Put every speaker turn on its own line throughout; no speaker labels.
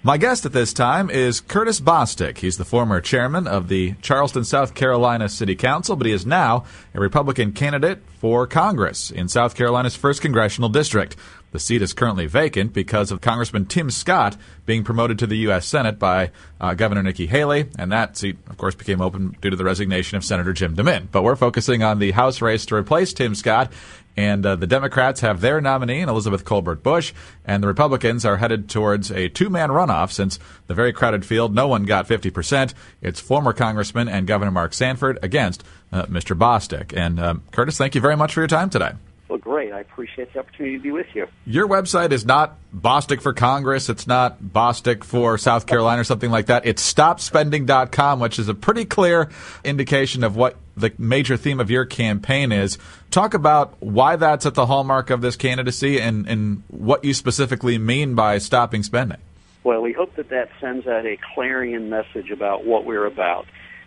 My guest at this time is Curtis Bostic. He's the former chairman of the Charleston, South Carolina City Council, but he is now a Republican candidate for Congress in South Carolina's 1st Congressional District. The seat is currently vacant because of Congressman Tim Scott being promoted to the U.S. Senate by Governor Nikki Haley, and that seat, of course, became open due to the resignation of Senator Jim DeMint. But we're focusing on the House race to replace Tim Scott, and the Democrats have their nominee in Elizabeth Colbert Bush, and the Republicans are headed towards a two-man runoff since the very crowded field, no one got 50%. It's former Congressman and Governor Mark Sanford against Mr. Bostic. And Curtis, thank you very much for your time today.
Well, great. I appreciate the opportunity to be with you.
Your website is not Bostic for Congress. It's not Bostic for South Carolina or something like that. It's stopspending.com, which is a pretty clear indication of what the major theme of your campaign is. Talk about why that's at the hallmark of this candidacy and what you specifically mean by stopping spending.
Well, we hope that sends out a clarion message about what we're about.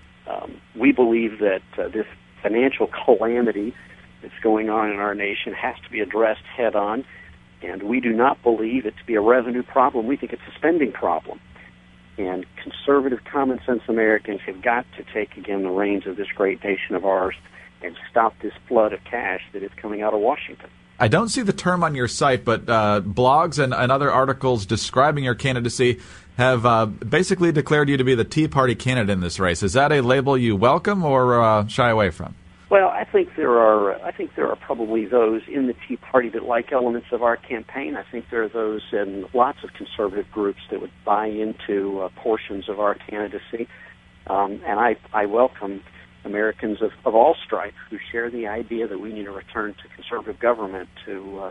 We believe that this financial calamity that's going on in our nation has to be addressed head on, and we do not believe it to be a revenue problem. We think it's a spending problem. And conservative, common sense Americans have got to take again the reins of this great nation of ours and stop this flood of cash that is coming out of Washington.
I don't see the term on your site, but blogs and other articles describing your candidacy have basically declared you to be the Tea Party candidate in this race. Is that a label you welcome or shy away from?
Well, I think there are probably those in the Tea Party that like elements of our campaign. I think there are those in lots of conservative groups that would buy into portions of our candidacy, and I welcome Americans of all stripes who share the idea that we need to return to conservative government to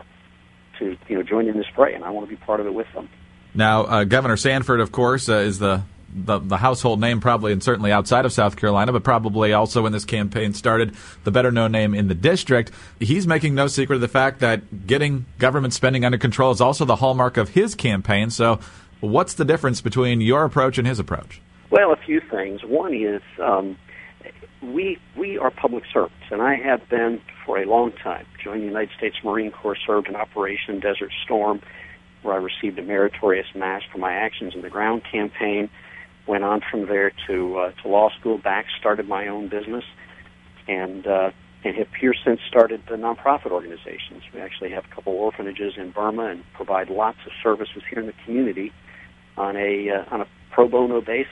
join in this fray, and I want to be part of it with them.
Now, Governor Sanford, of course, is the household name probably and certainly outside of South Carolina, but probably also when this campaign started, the better-known name in the district. He's making no secret of the fact that getting government spending under control is also the hallmark of his campaign. So what's the difference between your approach and his approach?
Well, a few things. One is we are public servants, and I have been for a long time. Joined the United States Marine Corps, served in Operation Desert Storm, where I received a meritorious mass for my actions in the ground campaign. Went on from there to law school, started my own business, and have here since started the nonprofit organizations. We actually have a couple orphanages in Burma and provide lots of services here in the community on a pro bono basis.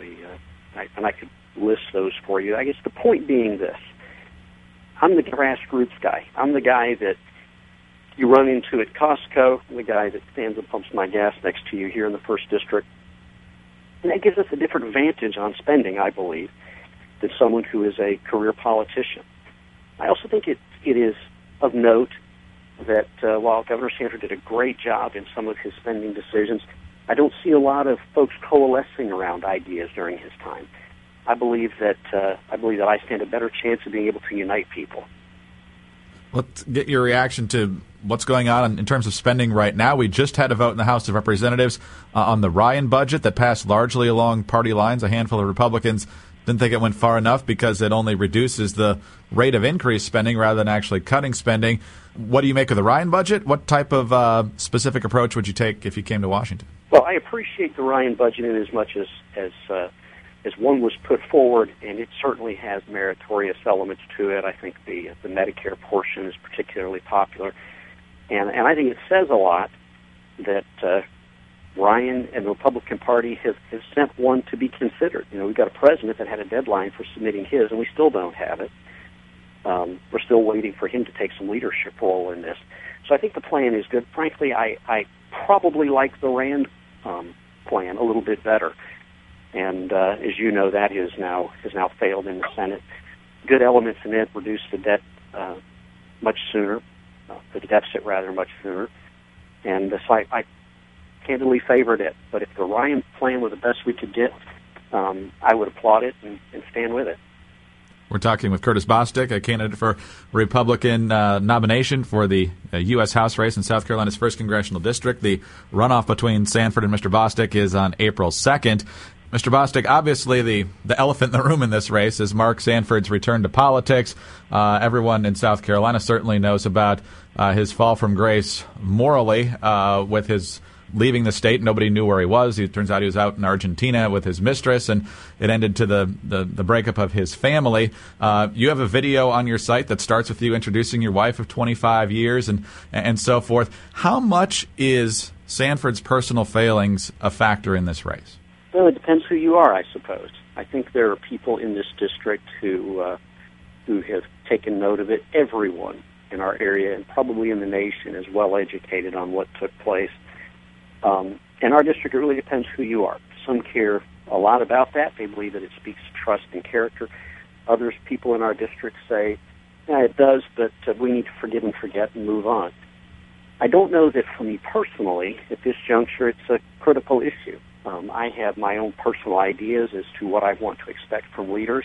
I could list those for you. I guess the point being this: I'm the grassroots guy. I'm the guy that you run into at Costco. I'm the guy that stands and pumps my gas next to you here in the 1st District. And that gives us a different advantage on spending, I believe, than someone who is a career politician. I also think it is of note that while Governor Sanford did a great job in some of his spending decisions, I don't see a lot of folks coalescing around ideas during his time. I believe that I stand a better chance of being able to unite people.
Let's get your reaction to what's going on in terms of spending right now. We just had a vote in the House of Representatives on the Ryan budget that passed largely along party lines. A handful of Republicans didn't think it went far enough because it only reduces the rate of increased spending rather than actually cutting spending. What do you make of the Ryan budget? What type of specific approach would you take if you came to Washington?
Well, I appreciate the Ryan budget in as much as one was put forward, and it certainly has meritorious elements to it. I think the Medicare portion is particularly popular, and I think it says a lot that Ryan and the Republican Party have sent one to be considered. You know, we've got a president that had a deadline for submitting his, and we still don't have it. We're still waiting for him to take some leadership role in this. So I think the plan is good. Frankly, I probably like the Rand plan a little bit better. And as you know, that has now failed in the Senate. Good elements in it: reduce the debt much sooner, the deficit rather much sooner. And so I candidly favored it. But if the Ryan plan were the best we could get, I would applaud it and stand with it.
We're talking with Curtis Bostic, a candidate for Republican nomination for the U.S. House race in South Carolina's 1st Congressional District. The runoff between Sanford and Mr. Bostic is on April 2nd. Mr. Bostic, obviously the elephant in the room in this race is Mark Sanford's return to politics. Everyone in South Carolina certainly knows about his fall from grace morally with his leaving the state. Nobody knew where he was. It turns out he was out in Argentina with his mistress, and it ended to the breakup of his family. You have a video on your site that starts with you introducing your wife of 25 years and so forth. How much is Sanford's personal failings a factor in this race?
Well, it depends who you are, I suppose. I think there are people in this district who have taken note of it. Everyone in our area and probably in the nation is well educated on what took place. In our district, it really depends who you are. Some care a lot about that. They believe that it speaks to trust and character. Others, people in our district, say, yeah, it does, but we need to forgive and forget and move on. I don't know that for me personally, at this juncture, it's a critical issue. I have my own personal ideas as to what I want to expect from leaders.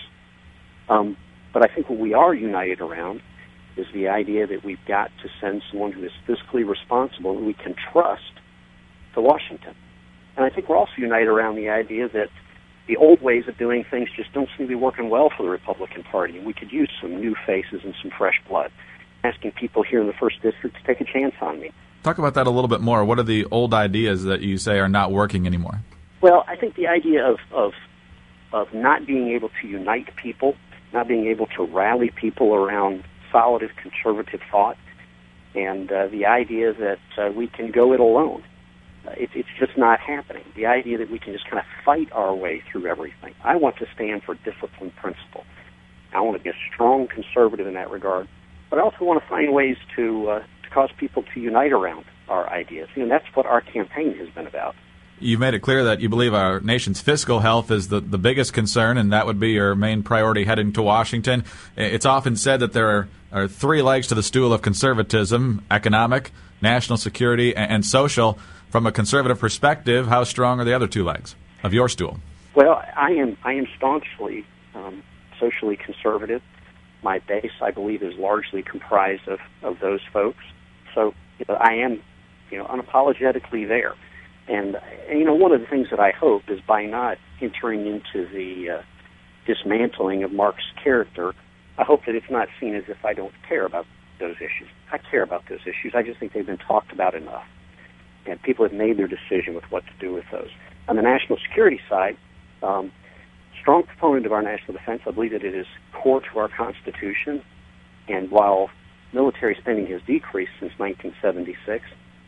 But I think what we are united around is the idea that we've got to send someone who is fiscally responsible and we can trust to Washington. And I think we're also united around the idea that the old ways of doing things just don't seem to be working well for the Republican Party, and we could use some new faces and some fresh blood. Asking people here in the 1st District to take a chance on me.
Talk about that a little bit more. What are the old ideas that you say are not working anymore?
Well, I think the idea of not being able to unite people, not being able to rally people around solid conservative thought, and the idea that we can go it alone. It's just not happening. The idea that we can just kind of fight our way through everything. I want to stand for disciplined principle. I want to be a strong conservative in that regard, but I also want to find ways to cause people to unite around our ideas. And that's what our campaign has been about.
You've made it clear that you believe our nation's fiscal health is the biggest concern, and that would be your main priority heading to Washington. It's often said that there are 3 legs to the stool of conservatism: economic, national security, and social. From a conservative perspective, how strong are the other 2 legs of your stool?
Well, I am staunchly socially conservative. My base, I believe, is largely comprised of those folks. So I am, unapologetically there. And one of the things that I hope is by not entering into the dismantling of Mark's character, I hope that it's not seen as if I don't care about those issues. I care about those issues. I just think they've been talked about enough. And people have made their decision with what to do with those. On the national security side, strong proponent of our national defense. I believe that it is core to our Constitution. And while military spending has decreased since 1976,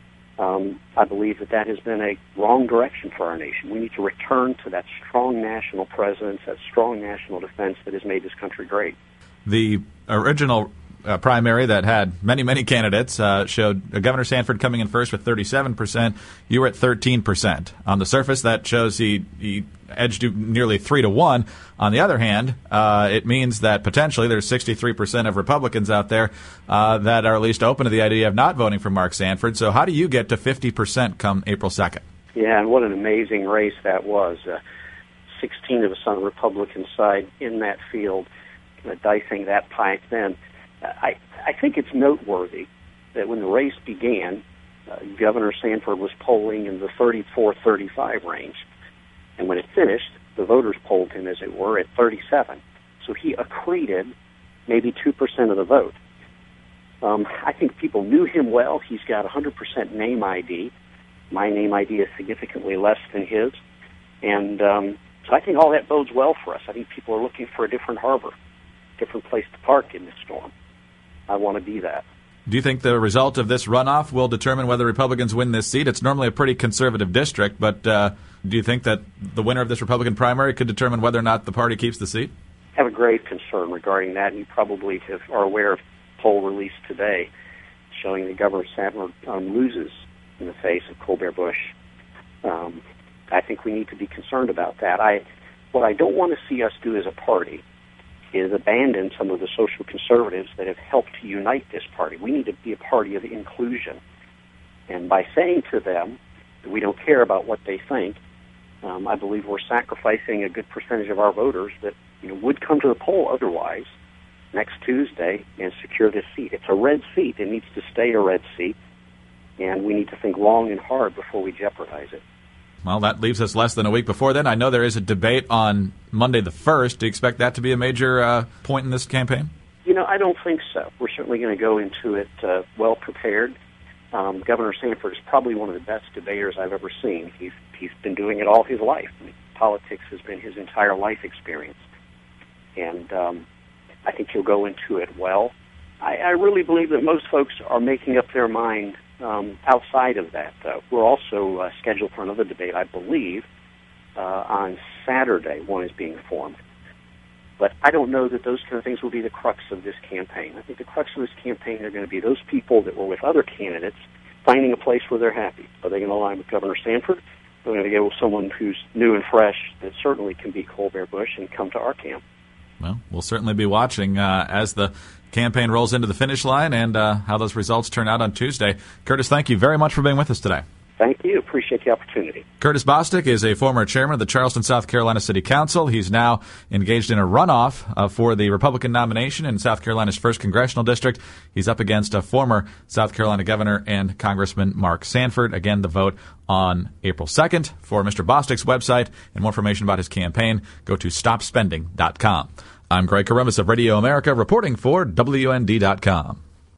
I believe that has been a wrong direction for our nation. We need to return to that strong national presence, that strong national defense that has made this country great.
The original primary that had many, many candidates showed Governor Sanford coming in first with 37%. You were at 13%. On the surface, that shows he edged you nearly 3-1. On the other hand, it means that potentially there's 63% of Republicans out there that are at least open to the idea of not voting for Mark Sanford. So how do you get to 50% come April 2nd?
Yeah, and what an amazing race that was. 16 of us on the Republican side in that field, dicing that pie thin. I think it's noteworthy that when the race began, Governor Sanford was polling in the 34-35 range. And when it finished, the voters polled him, as it were, at 37. So he accreted maybe 2% of the vote. I think people knew him well. He's got 100% name ID. My name ID is significantly less than his. And so I think all that bodes well for us. I think people are looking for a different harbor, different place to park in this storm. I want to be that.
Do you think the result of this runoff will determine whether Republicans win this seat? It's normally a pretty conservative district, but do you think that the winner of this Republican primary could determine whether or not the party keeps the seat?
I have a grave concern regarding that, and you probably are aware of a poll released today showing that Governor Sanford loses in the face of Colbert Bush. I think we need to be concerned about that. What I don't want to see us do as a party is abandon some of the social conservatives that have helped to unite this party. We need to be a party of inclusion. And by saying to them that we don't care about what they think, I believe we're sacrificing a good percentage of our voters that would come to the poll otherwise next Tuesday and secure this seat. It's a red seat. It needs to stay a red seat, and we need to think long and hard before we jeopardize it.
Well, that leaves us less than a week before then. I know there is a debate on Monday the 1st. Do you expect that to be a major point in this campaign?
I don't think so. We're certainly going to go into it well prepared. Governor Sanford is probably one of the best debaters I've ever seen. He's been doing it all his life. I mean, politics has been his entire life experience. And I think he'll go into it well. I really believe that most folks are making up their mind outside of that, though. We're also scheduled for another debate, I believe, on Saturday. One is being formed. But I don't know that those kind of things will be the crux of this campaign. I think the crux of this campaign are going to be those people that were with other candidates finding a place where they're happy. Are they going to align with Governor Sanford? They're going to go with someone who's new and fresh that certainly can beat Colbert Bush and come to our camp.
Well, we'll certainly be watching as the campaign rolls into the finish line and how those results turn out on Tuesday. Curtis, thank you very much for being with us today.
Thank you. Appreciate the opportunity.
Curtis Bostic is a former chairman of the Charleston, South Carolina City Council. He's now engaged in a runoff for the Republican nomination in South Carolina's 1st Congressional District. He's up against a former South Carolina Governor and Congressman Mark Sanford. Again, the vote on April 2nd. For Mr. Bostic's website and more information about his campaign, go to stopspending.com. I'm Greg Corombos of Radio America reporting for WND.com.